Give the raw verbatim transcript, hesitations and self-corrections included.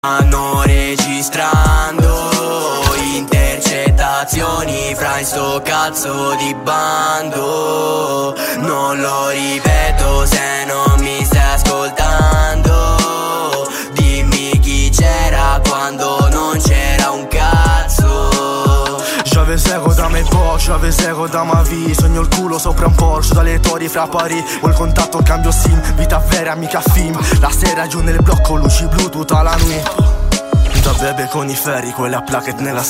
Stanno registrando intercettazioni fra in sto cazzo di bando. Non lo ripeto se non mi stai ascoltando. Dimmi chi c'era quando non c'era un cazzo. J'avais zero da mes poches, j'avais zero da ma vie. Sogno il culo sopra un Porsche, dalle torri fra Parigi. Ho il contatto, cambio sim, vita vera, mica film. La sera giù nel blocco, luci blu tutta la nuit. Da bebe con i ferri, quella plaquette nella